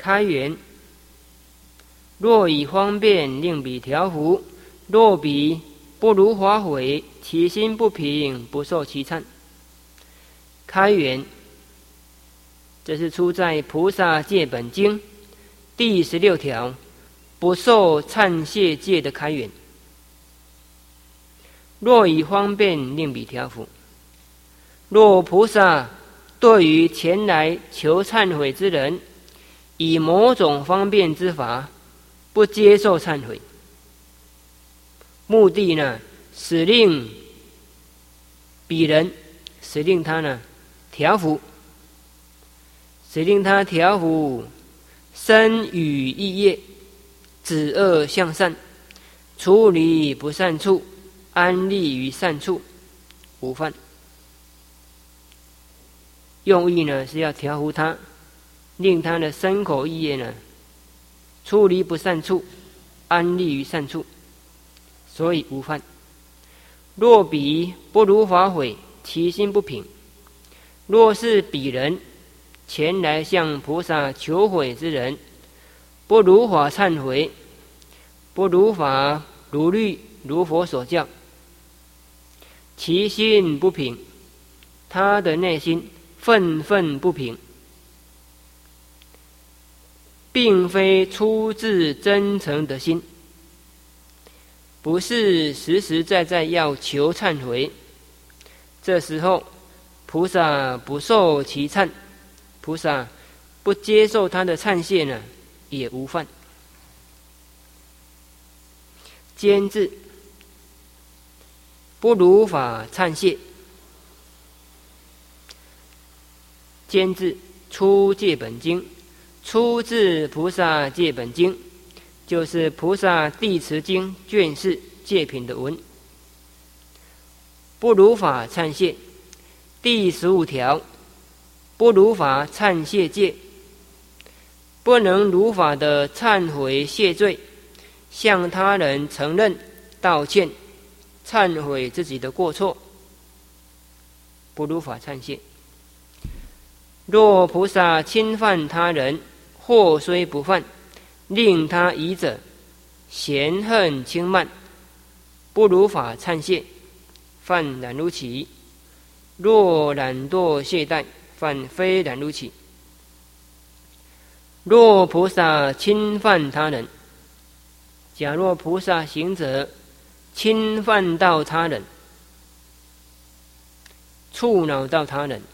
开元。若以方便令彼调伏，若彼不如法悔，其心不平，不受其忏。开元，这是出在《菩萨戒本经》第16条，不受忏谢戒的开元。若以方便令彼调伏，若菩萨对于前来求忏悔之人，以某种方便之法不接受忏悔，目的呢，使令彼人，使令他呢调伏，使令他调伏身语意业，止恶向善，处理不善处，安立于善处，无犯。用意呢是要调伏他，令他的身口意业呢出离不善处，安立于善处，所以无犯。若彼不如法悔，其心不平。若是彼人前来向菩萨求悔之人，不如法忏悔，不如法如律如佛所教，其心不平，他的内心愤愤不平，并非出自真诚的心，不是实实在在要求忏悔。这时候菩萨不受其忏，菩萨不接受他的忏谢呢，也无犯。坚字，不如法忏谢。坚字出戒本经，出自菩萨戒本经，就是菩萨地持经卷4戒品的文。不如法忏谢，第15条，不如法忏谢戒，不能如法的忏悔谢罪，向他人承认道歉，忏悔自己的过错，不如法忏谢。若菩萨侵犯他人，或虽不犯，令他疑者，嫌恨轻慢，不如法忏谢，犯染如起。若懒惰懈怠，犯非染如起。若菩萨侵犯他人，假若菩萨行者侵犯到他人，触恼到他人，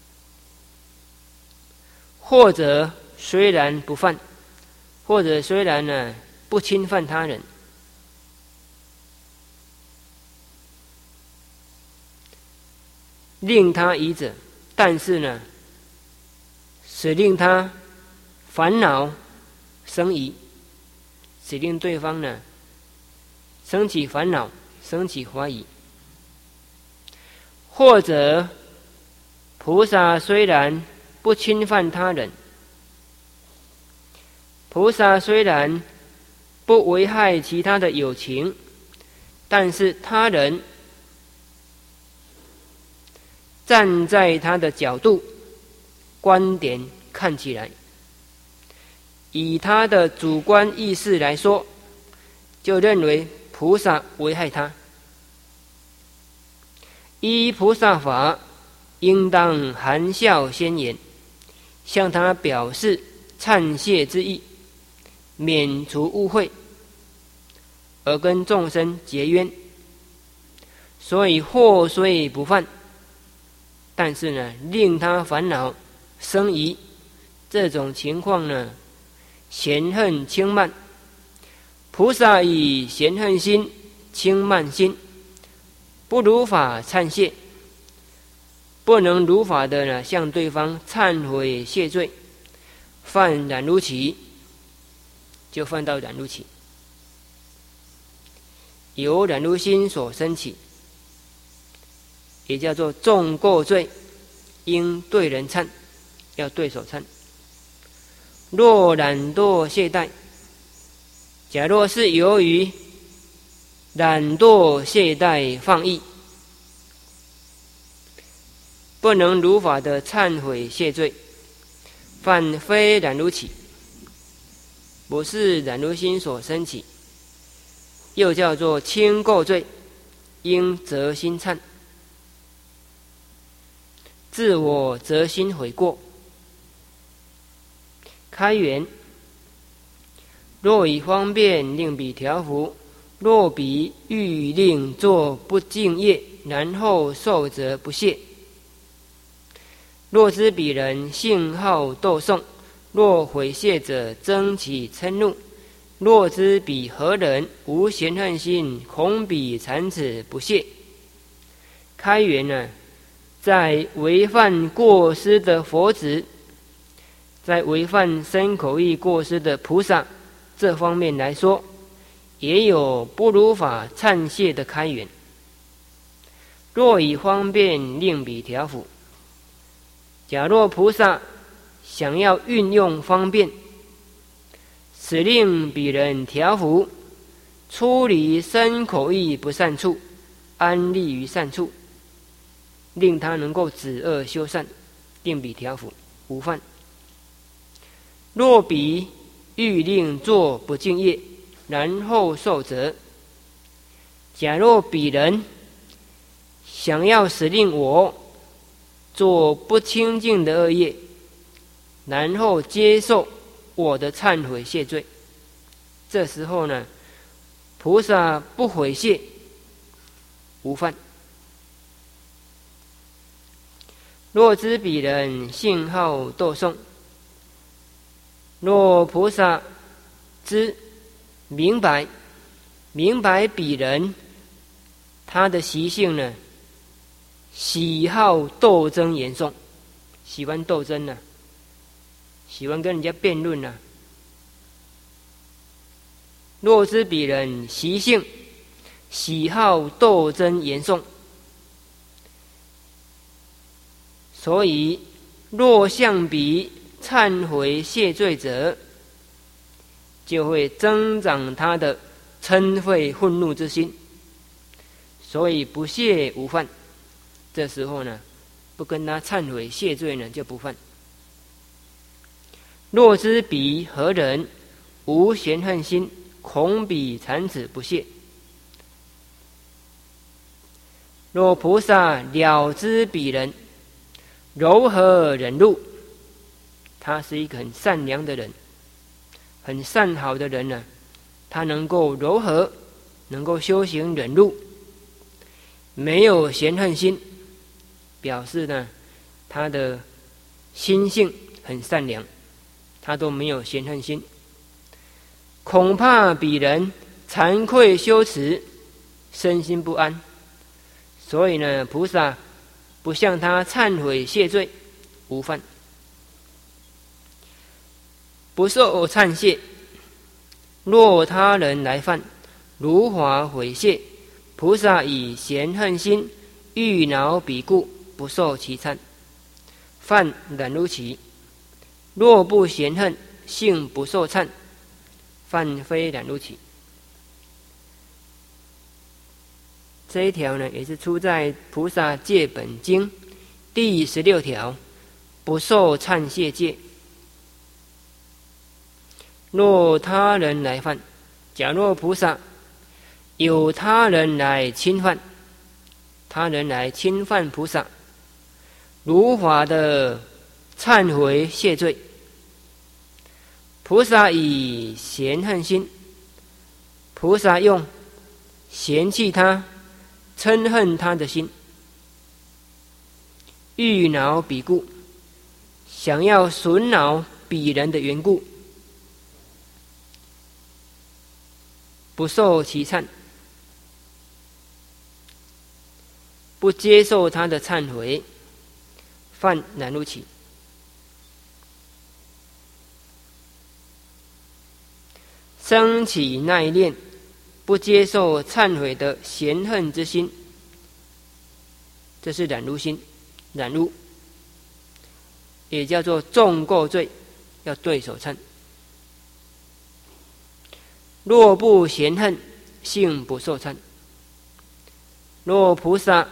或者虽然不犯，或者虽然呢不侵犯他人，令他疑者，但是呢使令他烦恼生疑，使令对方呢生起烦恼，生起怀疑。或者菩萨虽然不侵犯他人，菩萨虽然不危害其他的有情，但是他人站在他的角度观点看起来，以他的主观意识来说，就认为菩萨危害他。依菩萨法，应当含笑先言，向他表示忏谢之意，免除误会，而跟众生结冤。所以或虽不犯，但是呢令他烦恼生疑，这种情况呢嫌恨轻慢，菩萨以嫌恨心轻慢心，不如法忏谢，不能如法的呢向对方忏悔谢罪，犯染如起，就犯到染如起。由染如心所生起，也叫做重过罪，应对人忏，要对手忏。若懒惰懈怠，假若是由于懒惰懈怠放逸，不能如法的忏悔谢罪，犯非染如起。 不是染污心所生起，又叫做轻垢罪，应责心忏，自我责心悔过。开元：若以方便令彼调伏，若彼欲令作不敬业，然后受责不谢。若知彼人性好斗讼，若毁谢者增其嗔怒，若知彼何人无嫌恨心，恐彼残此不谢。开元呢，在违犯过失的佛子，在违犯身口意过失的菩萨这方面来说，也有不如法忏谢的开元。若以方便令彼调伏，假若菩萨想要运用方便，使令彼人调伏，出离身口意不善处，安立于善处，令他能够止恶修善，令彼调伏，无犯。若彼欲令作不敬业，然后受责，假若彼人想要使令我做不清净的恶业，然后接受我的忏悔谢罪，这时候呢，菩萨不悔谢，无犯。若知彼人性好斗讼，若菩萨知明白彼人他的习性呢，喜好斗争言讼，喜欢斗争呢，喜欢跟人家辩论呢。若知彼人习性喜好斗争言讼，所以若向彼忏悔谢罪者，就会增长他的嗔恚愤怒之心，所以不谢无犯。这时候呢，不跟他忏悔谢罪呢，就不犯。若知彼何人无嫌恨心，恐彼残此不谢。若菩萨了知彼人柔和忍辱，他是一个很善良的人，很善好的人呢，他能够柔和，能够修行忍辱，没有嫌恨心，表示呢，他的心性很善良，他都没有嫌恨心。恐怕彼人惭愧羞耻，身心不安，所以呢，菩萨不向他忏悔谢罪，无犯。不受忏谢，若他人来犯，如法悔谢，菩萨以嫌恨心欲恼彼故，不受其忏，犯染污其。若不嫌恨，性不受忏，犯非染污其。这一条呢，也是出在《菩萨戒本经》第16条，不受忏谢戒。若他人来犯，假若菩萨有他人来侵犯，他人来侵犯菩萨，如法的忏悔谢罪，菩萨以嫌恨心，菩萨用嫌弃他、嗔恨他的心，欲恼彼故，想要损恼彼人的缘故，不受其忏，不接受他的忏悔，犯染污其。生起那一念不接受忏悔的嫌恨之心，这是染污心，染污也叫做重垢罪，要对手忏。若不嫌恨，性不受忏。若菩萨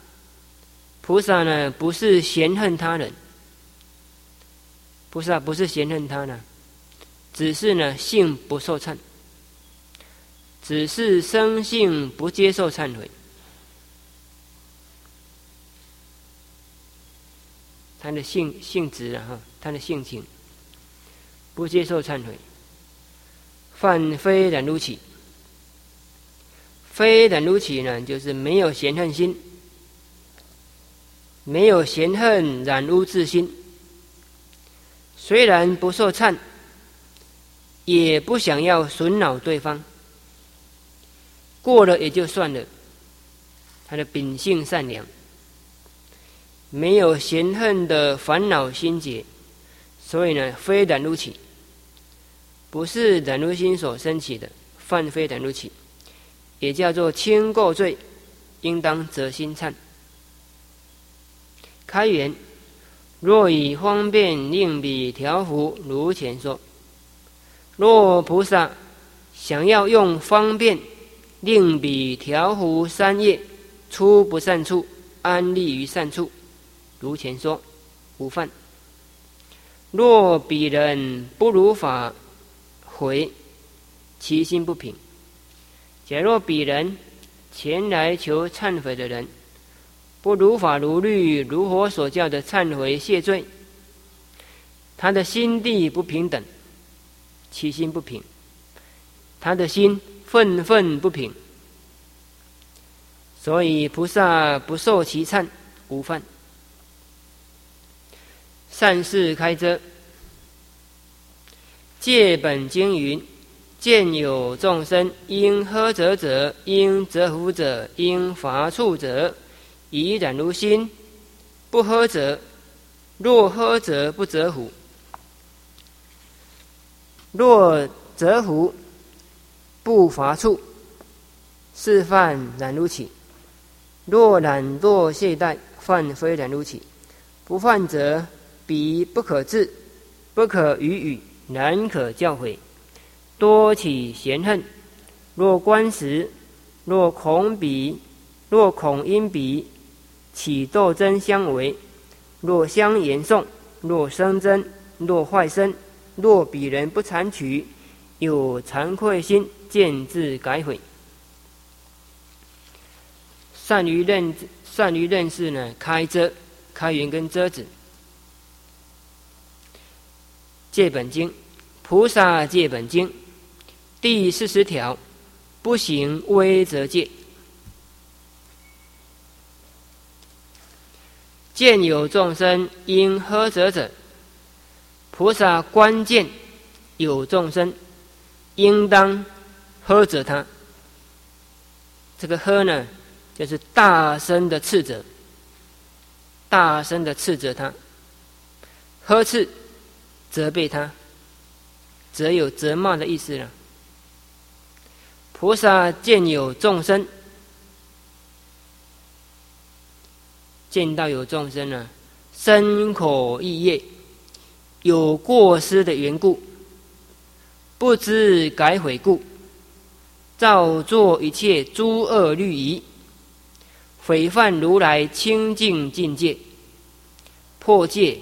呢，不是嫌恨他人，菩萨不是嫌恨他呢， 只是呢性不受忏，只是生性不接受忏悔，他的性质啊，他的性情不接受忏悔，犯非忍辱起。非忍辱起呢，就是没有嫌恨心，没有嫌恨染污自心，虽然不受忏，也不想要损恼对方，过了也就算了。他的秉性善良，没有嫌恨的烦恼心结，所以呢，非忍辱起，不是忍辱心所生起的，犯非忍辱起，也叫做轻垢罪，应当择心忏。开元，若以方便令彼调伏，如前说。若菩萨想要用方便令彼调伏三业，出不善处，安立于善处，如前说，无犯。若彼人不如法回，其心不平。假若彼人前来求忏悔的人，不如法如律如佛所教的忏悔谢罪，他的心地不平等，其心不平，他的心愤愤不平，所以菩萨不受其忏，无犯。善事开遮，戒本经云：见有众生，应呵责者，应责伏者，应罚处者，以忍辱心，不呵责；若呵责，不责伏。若责伏，不罚处，是犯忍辱起；若懒惰懈怠，犯非忍辱起。不犯者，彼不可治，不可语语，难可教诲，多起嫌恨。若观时，若恐因彼起斗争相违，若相言讼，若生争，若坏身，若彼人不残取，有惭愧心，渐自改悔。善于认识呢，开遮、开元跟遮止。戒本经，菩萨戒本经第40条，不行威则戒。见有众生，应呵责者，菩萨观见有众生，应当呵责他。这个呵呢，就是大声的斥责，大声的斥责他，呵斥责备他，责有责骂的意思了。菩萨见有众生，见到有众生呢，身口意业有过失的缘故，不知改悔故，造作一切诸恶律仪，毁犯如来清净境界，破戒，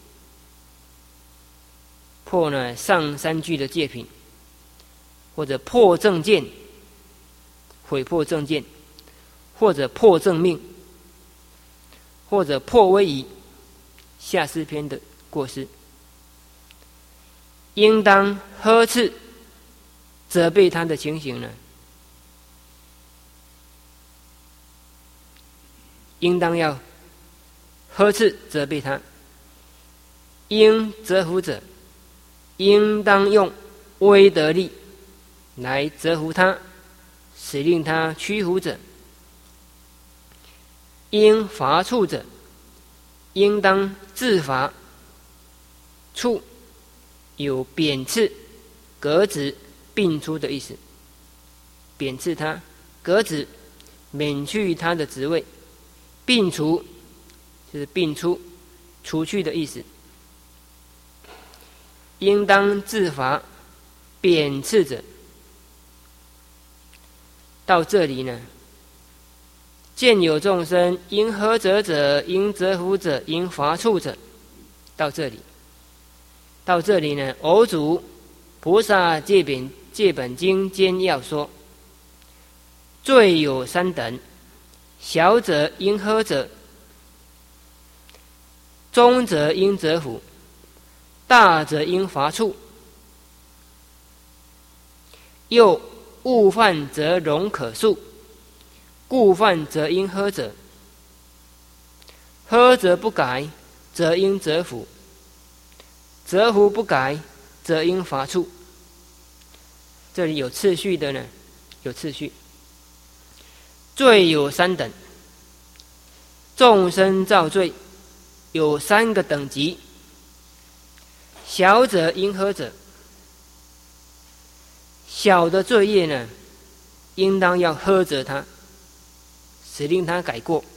破呢上3句的戒品，或者破正见，毁破正见，或者破正命，或者破威仪，下士篇的过失，应当呵斥责备他的情形呢，应当要呵斥责备他。应责伏者，应当用威德力来责伏他，使令他屈服者。应罚处者，应当自罚。处有贬斥、革职、并出的意思，贬斥他，革职，免去他的职位，并除就是并出，除去的意思。应当自罚，贬斥者。到这里呢，见有众生，应呵责者，应责伏者，应罚处者。到这里呢，偶主菩萨戒本经简要说：罪有三等，小者应呵者，中则应折服，大则应罚处。又误犯则容可恕，故犯则应呵者，呵则不改，则应折服，折服不改，则应罚处。这里有次序的呢，有次序。罪有三等，众生造罪有三个等级。小者应呵者，小的罪业呢，应当要呵责他，使令他改过。